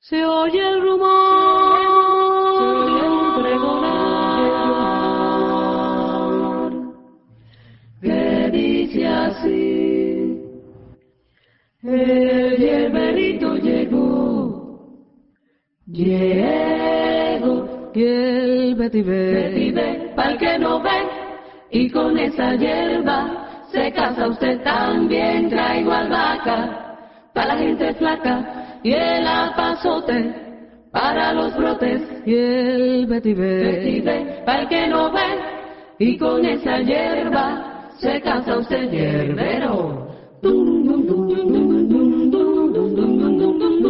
Se oye el rumor, que dice así: el hierberito llegó, y el vetiver, pa'l que no ve, y con esa hierba se casa usted también. Traigo albahaca para la gente flaca y el apazote para los brotes, y el vetiver, pa'l que no ve, y con esa hierba se casa usted hierbero. Dum, dum, dum, dum, dum, dum, dum, dum, dum, dum, dum, dum.